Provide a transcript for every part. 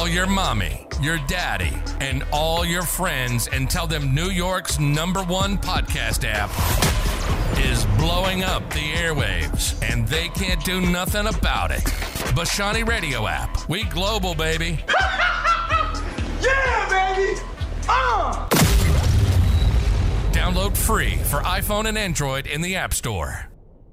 Call your mommy, your daddy, and all your friends and tell them New York's #1 podcast app is blowing up the airwaves, and they can't do nothing about it. Bashani Radio app. We global, baby. Yeah, baby! Download free for iPhone and Android in the App Store.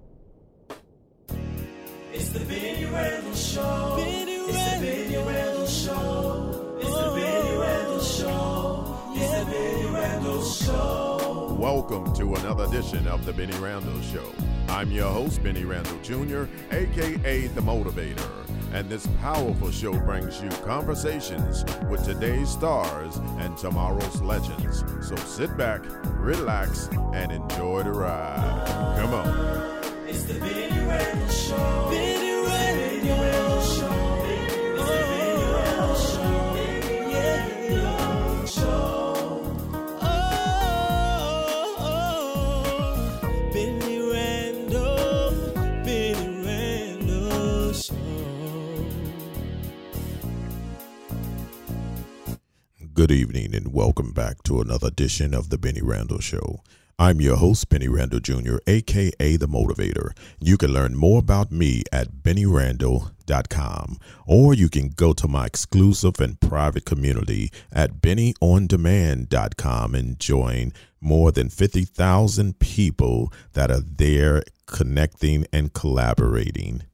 It's the Benny Randall Show. It's the Benny Randall Show. It's the Benny Randall Show. It's the Benny Randall Show. Welcome to another edition of the Benny Randall Show. I'm your host, Benny Randall Jr., a.k.a. The Motivator. And this powerful show brings you conversations with today's stars and tomorrow's legends. So sit back, relax, and enjoy the ride. Come on. It's the Benny Randall Show. Benny Randall Show. It's the Benny Randall Show. Yeah, show. Oh, Benny Randall Show. Good evening and welcome back to another edition of the Benny Randall Show. I'm your host, Benny Randall Jr., a.k.a. The Motivator. You can learn more about me at BennyRandall.com, or you can go to my exclusive and private community at BennyOnDemand.com and join more than 50,000 people that are there connecting and collaborating.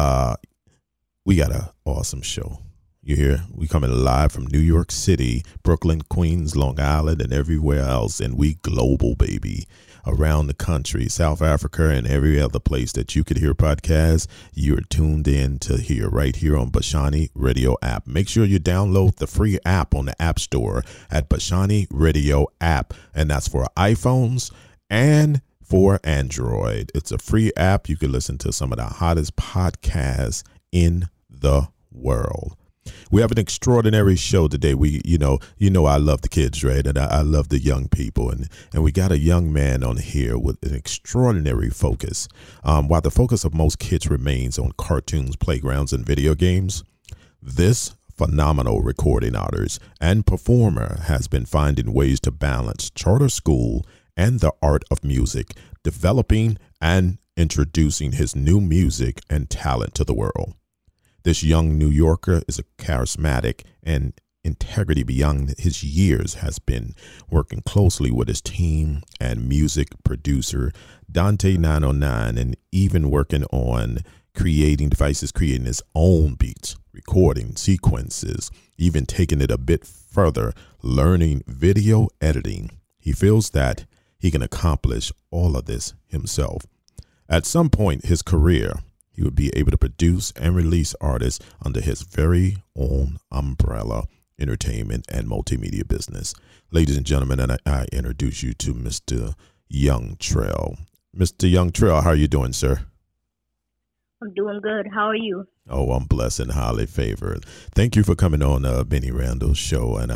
We got an awesome show. You hear? We coming live from New York City, Brooklyn, Queens, Long Island, and everywhere else. And we global, baby, around the country, South Africa, and every other place that you could hear podcasts. You're tuned in to hear right here on Bashani Radio app. Make sure you download the free app on the App Store at Bashani Radio app. And that's for iPhones and for Android. It's a free app. You can listen to some of the hottest podcasts in the world. We have an extraordinary show today. You know, I love the kids, right? And I love the young people. And we got a young man on here with an extraordinary focus. While the focus of most kids remains on cartoons, playgrounds, and video games, this phenomenal recording artist and performer has been finding ways to balance charter school and the art of music, developing and introducing his new music and talent to the world. This young New Yorker is a charismatic and integrity beyond his years, has been working closely with his team and music producer Dante 909, and even working on creating his own beats, recording sequences, even taking it a bit further, learning video editing. He feels that he can accomplish all of this himself. At some point in his career, he would be able to produce and release artists under his very own umbrella, entertainment and multimedia business. Ladies and gentlemen, and I introduce you to Mr. Young Trell. Mr. Young Trell, how are you doing, sir? I'm doing good. How are you? Oh, I'm blessed and highly favored. Thank you for coming on Benny Randall's show. And,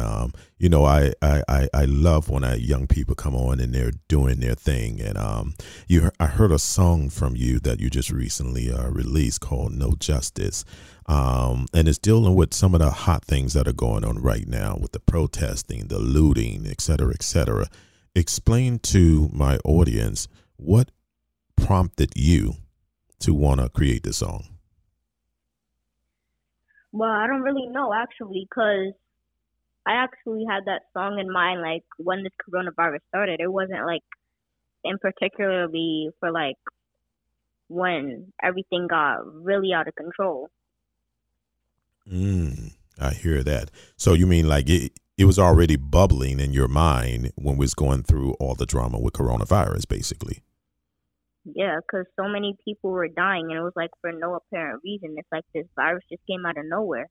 I love when young people come on and they're doing their thing. And I heard a song from you that you just recently released called No Justice. And it's dealing with some of the hot things that are going on right now with the protesting, the looting, et cetera, et cetera. Explain to my audience what prompted you to want to create this song. Well, I don't really know, actually, because I actually had that song in mind, like, when this coronavirus started. It wasn't, like, in particularly for, like, when everything got really out of control. I hear that. So you mean, like, it was already bubbling in your mind when we was going through all the drama with coronavirus, basically? Yeah, because so many people were dying, and it was like for no apparent reason. It's like this virus just came out of nowhere.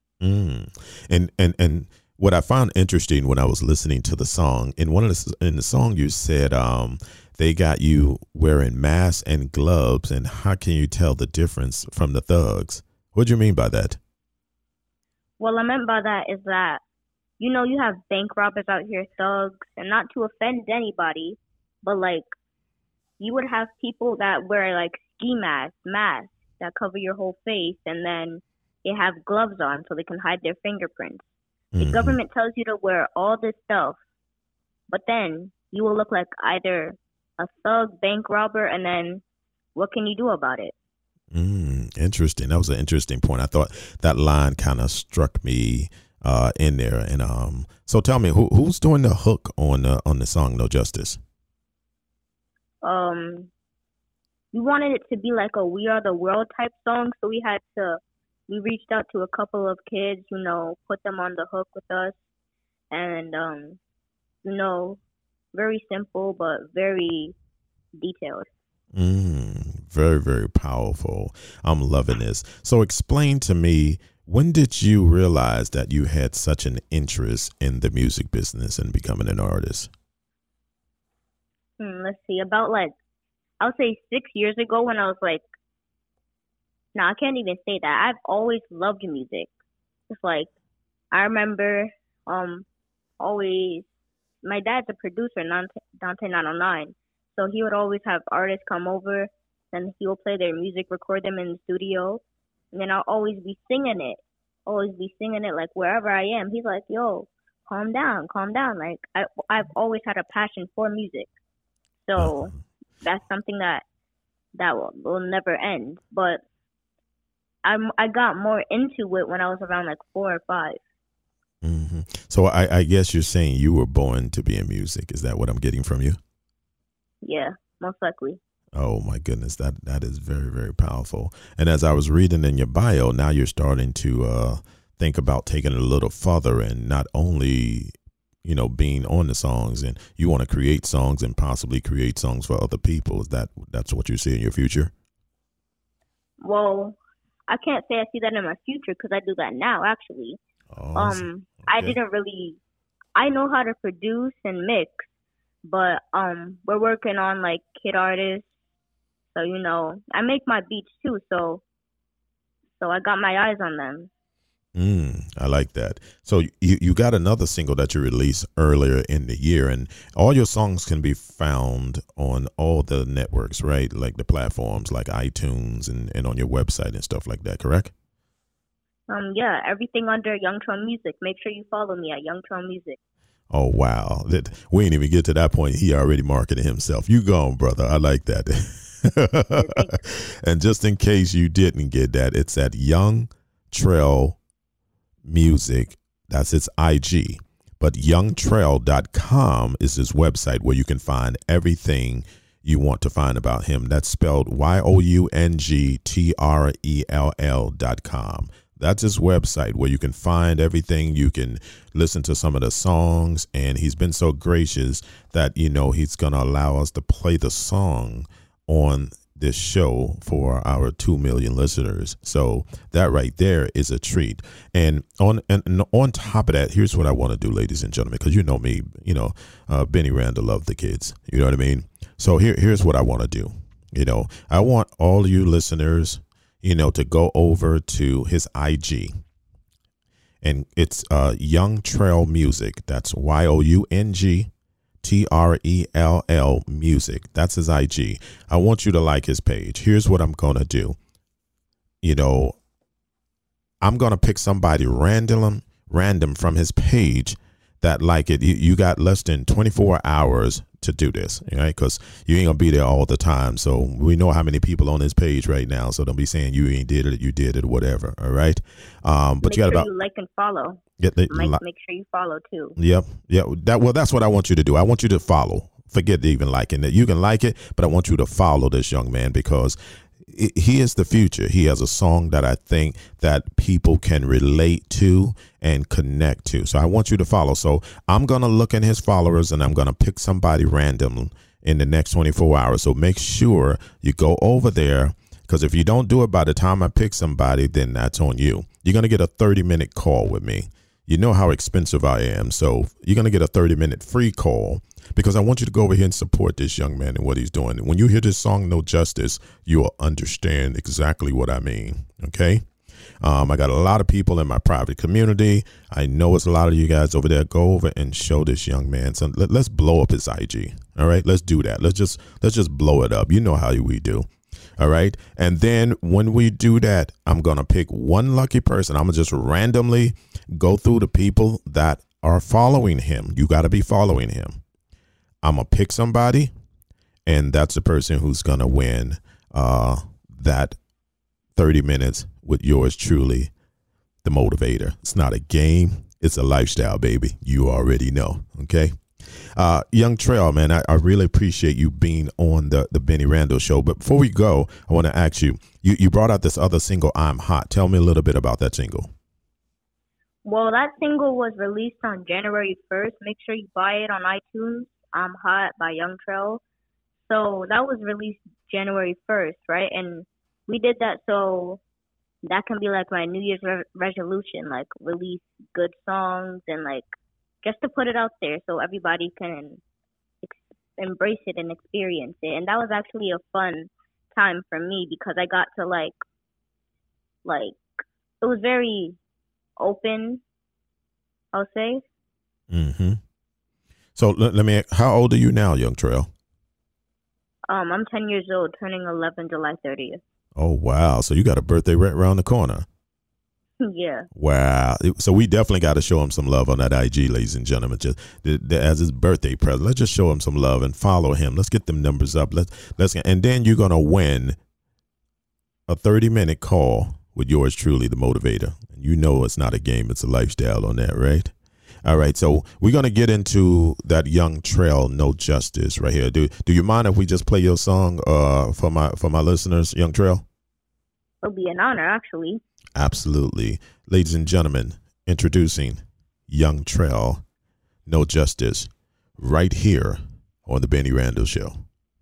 And what I found interesting when I was listening to the song, in the song you said they got you wearing masks and gloves, and how can you tell the difference from the thugs? What do you mean by that? What I meant by that is that, you know, you have bank robbers out here, thugs, and not to offend anybody, but like, you would have people that wear like ski masks that cover your whole face, and then they have gloves on so they can hide their fingerprints. The Mhm. government tells you to wear all this stuff, but then you will look like either a thug, bank robber, and then what can you do about it? Interesting. That was an interesting point. I thought that line kind of struck me in there. And so tell me, who's doing the hook on the song "No Justice"? We wanted it to be like a "We Are the World" type song, so we reached out to a couple of kids, put them on the hook with us, and very simple but very detailed. Very, very powerful. I'm loving this. So explain to me, when did you realize that you had such an interest in the music business and becoming an artist? Let's see, about I'll say 6 years ago when I was no, I can't even say that. I've always loved music. It's I remember always, my dad's a producer in Dante 909, so he would always have artists come over, and he will play their music, record them in the studio, and then I'll always be singing it wherever I am. He's like, yo, calm down. I've always had a passion for music, so that's something that will never end. But I got more into it when I was around 4 or 5. Mm-hmm. So I guess you're saying you were born to be in music. Is that what I'm getting from you? Yeah, most likely. Oh my goodness, that is very, very powerful. And as I was reading in your bio, now you're starting to think about taking it a little further and not only, being on the songs, and you want to create songs and possibly create songs for other people. That's what you see in your future? Well, I can't say I see that in my future because I do that now, actually. Awesome. Okay. I know how to produce and mix, but we're working on kid artists. So, I make my beats too, so I got my eyes on them. I like that. So you got another single that you released earlier in the year, and all your songs can be found on all the networks, right? Like the platforms like iTunes and on your website and stuff like that, correct? Yeah, everything under Young Tron Music. Make sure you follow me at Young Tron Music. Oh, wow. We ain't even get to that point. He already marketed himself. You gone, brother. I like that. And just in case you didn't get that, it's at Young Trail Music. That's its IG. But youngtrell.com is his website where you can find everything you want to find about him. That's spelled YOUNGTRELL.com. That's his website where you can find everything. You can listen to some of the songs, and he's been so gracious that, he's going to allow us to play the song on this show for our 2 million listeners. So that right there is a treat. And on top of that, here's what I want to do, ladies and gentlemen, because you know me, Benny Randall love the kids. You know what I mean? So here's what I want to do. I want all you listeners, to go over to his IG, and it's Young Trail Music. That's YOUNGTRELL Music. That's his IG. I want you to like his page. Here's what I'm going to do. I'm going to pick somebody random from his page that like it. You got less than 24 hours to do this, right? Because you ain't gonna be there all the time. So we know how many people on this page right now. So don't be saying you ain't did it, you did it, whatever. All right. But you got about you like and follow. Make sure you follow too. Yep. Yeah. That's what I want you to do. I want you to follow. Forget even liking it. You can like it, but I want you to follow this young man because he is the future. He has a song that I think that people can relate to and connect to. So I want you to follow. So I'm going to look in his followers and I'm going to pick somebody random in the next 24 hours. So make sure you go over there, because if you don't do it by the time I pick somebody, then that's on you. You're going to get a 30-minute call with me. You know how expensive I am. So you're going to get a 30-minute free call, because I want you to go over here and support this young man and what he's doing. When you hear this song, No Justice, you will understand exactly what I mean. Okay. I got a lot of people in my private community. I know it's a lot of you guys over there. Go over and show this young man. So let's blow up his IG. All right. Let's do that. Let's just blow it up. You know how we do. All right. And then when we do that, I'm going to pick one lucky person. I'm going to just randomly go through the people that are following him. You got to be following him. I'm going to pick somebody, and that's the person who's going to win that 30 minutes with yours truly, the motivator. It's not a game. It's a lifestyle, baby. You already know. Okay. Young Trell, man, I really appreciate you being on the Benny Randle Show. But before we go, I want to ask you, you brought out this other single, I'm Hot. Tell me a little bit about that single. Well, that single was released on January 1st. Make sure you buy it on iTunes. I'm Hot by Young Trell. So that was released January 1st, right? And we did that so that can be like my New Year's resolution, like release good songs and like just to put it out there so everybody can embrace it and experience it. And that was actually a fun time for me because I got to like it was very open, I'll say. Mm-hmm. So let me, how old are you now, Young Trell? I'm 10 years old, turning 11 July 30th. Oh, wow. So you got a birthday right around the corner. Yeah. Wow. So we definitely got to show him some love on that IG, ladies and gentlemen. Just as his birthday present, let's just show him some love and follow him. Let's get them numbers up. And then you're going to win a 30-minute call with yours truly, the motivator. And you know it's not a game, it's a lifestyle on that, right? All right, so we're going to get into that Young Trell, No Justice right here. Do you mind if we just play your song for my listeners, Young Trell? It'll be an honor, actually. Absolutely. Ladies and gentlemen, introducing Young Trell, No Justice, right here on the Benny Randle Show.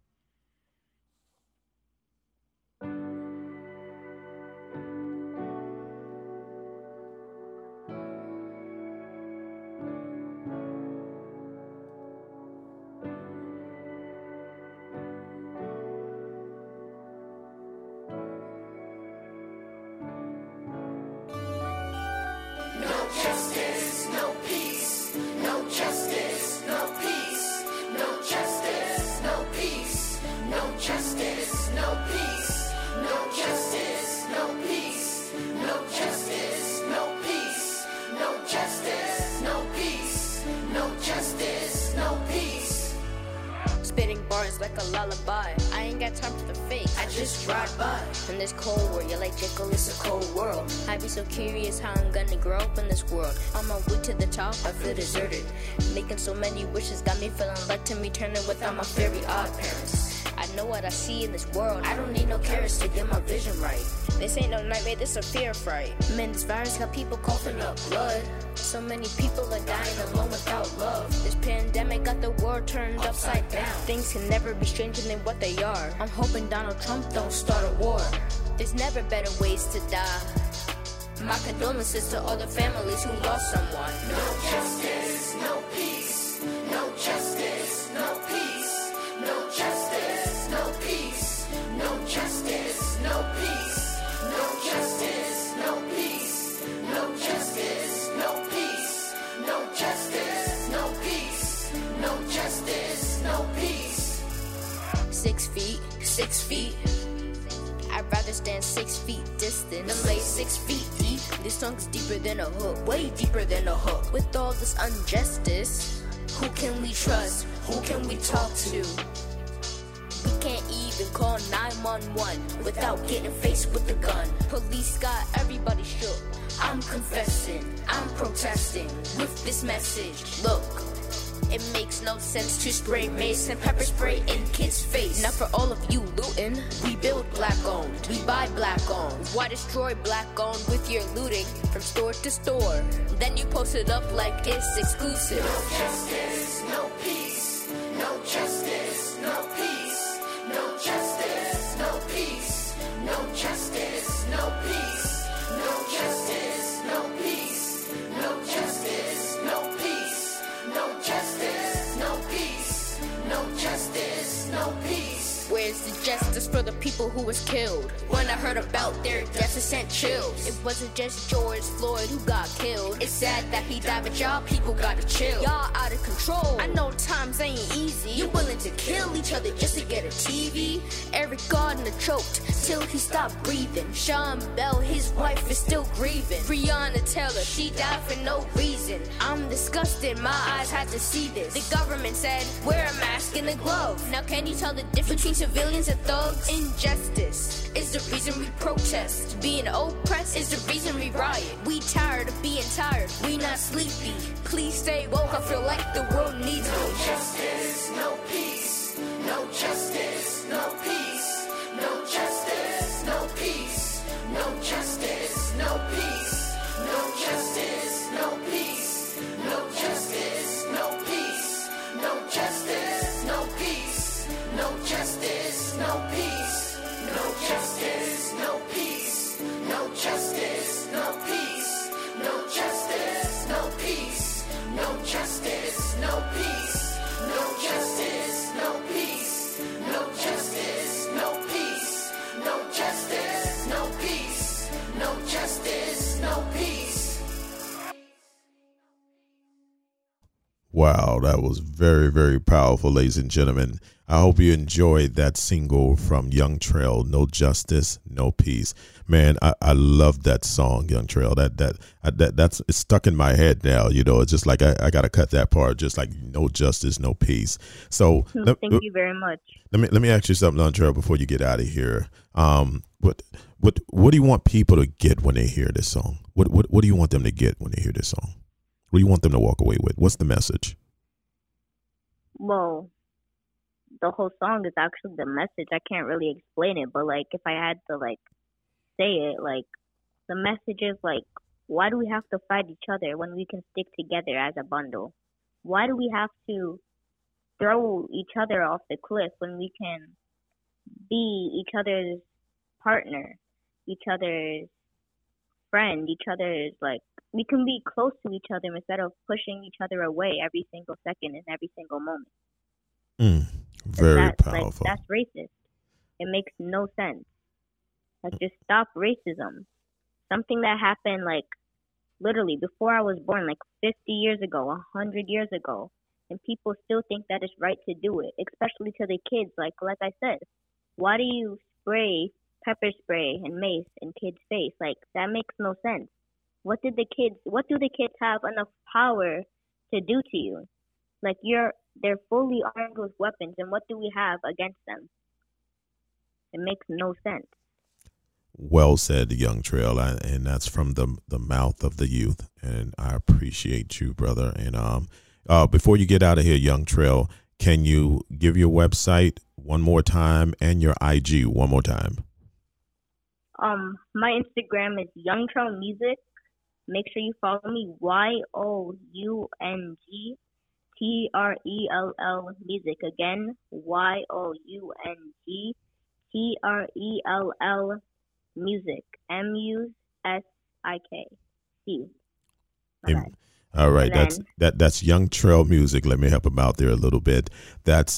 Spitting bars like a lullaby. I ain't got time for the fake. I just ride by. In this cold world, you're like Jekyll, it's a cold world. I be so curious how I'm gonna grow up in this world. On my way to the top, I feel deserted. Making so many wishes got me feeling like to me turning without my very odd parents. I know what I see in this world. I don't need no carrots to get my vision right. This ain't no nightmare, this a fear fright. Man, this virus got people coughing up blood. So many people are dying alone without love. This pandemic got the world turned upside down. Things can never be stranger than what they are. I'm hoping Donald Trump don't start a war. There's never better ways to die. My condolences to all the families who lost someone. No justice, no peace. No justice, no peace. No justice, no peace. No justice, no peace. No justice, no peace. No justice, no peace. No justice, no peace. No justice, no peace. 6 feet, 6 feet. I'd rather stand 6 feet distant than lay 6 feet deep. This song is deeper than a hook, way deeper than a hook. With all this injustice, who can we trust? Who can we talk to? We can't even call 911 without getting faced with a gun. Police got everybody shook. I'm confessing, I'm protesting with this message. Look, it makes no sense to spray mace and pepper spray in kids' face. Not for all of you looting. We build black owned, we buy black owned. Why destroy black owned with your looting from store to store? Then you post it up like it's exclusive. No justice, no peace. No justice, no peace. No justice, no peace. No justice, no peace. No justice, no peace. No justice, no peace. No justice, no peace. No justice, no peace. Where's the justice for the people who was killed? when I heard about their deaths, it sent chills. It wasn't just George Floyd who got killed. It's sad that he died, but y'all people gotta chill. Y'all out of control. I know times ain't easy. You're willing to kill each other just to get a TV. Eric Gardner choked till he stopped breathing. Sean Bell, his wife, is still grieving. Breonna Taylor, she died for no reason. I'm disgusted, my eyes had to see this. The government said, wear a mask and a glove. Now can you tell the difference between civilians and thugs? Injustice is the reason we protest. Being oppressed is the reason we riot. We tired of being tired, we not sleepy. Please stay woke, I feel like the world needs me. No justice, no peace. No justice, no peace. No justice, no peace. No justice, no peace. No justice, no peace. No justice, no peace. No justice, no peace. No justice, no peace. No justice, no peace. No justice, no peace. No justice, no peace. No justice, no peace. No justice, no peace. No justice, no peace. No justice, no peace. No justice, no peace. Wow, that was very, very powerful, ladies and gentlemen. I hope you enjoyed that single from Young Trail, No Justice, No Peace. Man, I love that song, Young Trail. That's it's stuck in my head now. You know, it's just like I got to cut that part, just like no justice, no peace. So thank you very much. Let me ask you something, Young Trail, before you get out of here. What do you want people to get when they hear this song? What do you want them to get when they hear this song? What do you want them to walk away with? What's the message? Well, the whole song is actually the message. I can't really explain it, but like if I had to like say it, like the message is like, why do we have to fight each other when we can stick together as a bundle? Why do we have to throw each other off the cliff when we can be each other's partner, each other's friend, each other's like, we can be close to each other instead of pushing each other away every single second and every single moment. Very powerful. Like, that's racist. It makes no sense. Like, just stop racism. Something that happened, like, literally before I was born, like 50 years ago, 100 years ago, and people still think that it's right to do it, especially to the kids. Like I said, why do you spray pepper spray and mace in kids' face? Like, that makes no sense. What do the kids have enough power to do to you? Like, they're fully armed with weapons, and what do we have against them? It makes no sense. Well said, Young Trail, and that's from the mouth of the youth, and I appreciate you, brother. And before you get out of here, Young Trail, can you give your website one more time and your IG one more time? My Instagram is Young Trail Music. Make sure you follow me, YOUNGTRELL Music. Again, YOUNGTRELL Music. MUSIK. All right, that's Young Trail Music. Let me help him out there a little bit. That's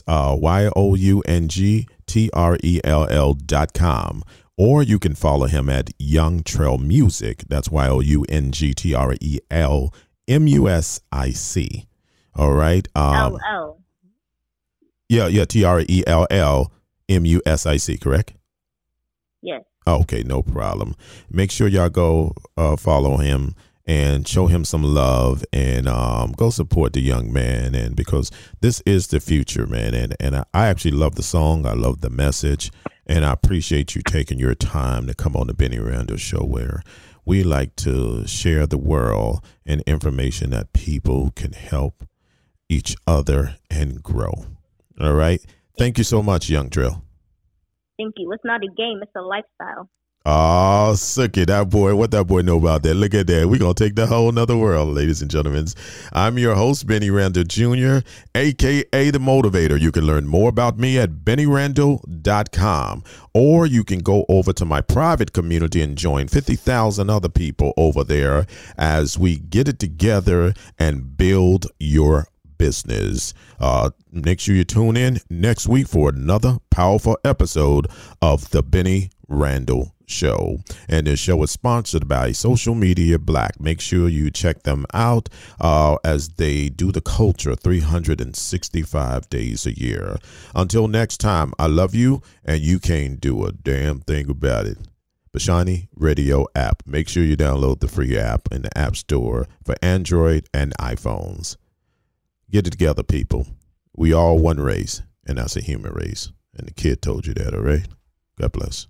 YOUNGTRELL.com. Or you can follow him at Young Trail Music. That's YOUNGTRELL MUSIC. All right. LL. Yeah, TRELL MUSIC, correct? Yes. Okay, no problem. Make sure y'all go follow him and show him some love, and go support the young man, and because this is the future, man. And I actually love the song. I love the message, and I appreciate you taking your time to come on the Benny Randall Show, where we like to share the world and information that people can help each other and grow. All right. Thank you so much, Young Trail. Thank you. It's not a game. It's a lifestyle. Oh, Suki, that boy, what that boy know about that? Look at that. We're going to take the whole nother world, ladies and gentlemen. I'm your host, Benny Randall Jr., a.k.a. The Motivator. You can learn more about me at BennyRandall.com, or you can go over to my private community and join 50,000 other people over there as we get it together and build your business. Make sure you tune in next week for another powerful episode of the Benny Randall Show. And this show is sponsored by Social Media Black. Make sure you check them out as they do the culture 365 days a year. Until next time, I love you, and you can't do a damn thing about it. Bashani Radio app. Make sure you download the free app in the App Store for Android and iPhones. Get it together, people. We all one race, and that's a human race. And the kid told you that, all right? God bless.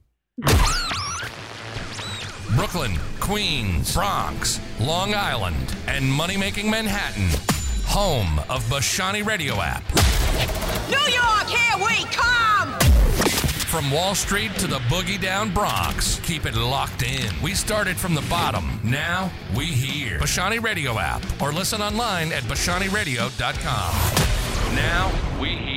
Brooklyn, Queens, Bronx, Long Island, and money-making Manhattan. Home of Bashani Radio app. New York, here we come! From Wall Street to the boogie down Bronx, keep it locked in. We started from the bottom. Now we here. Bashani Radio app, or listen online at BashaniRadio.com. Now we here.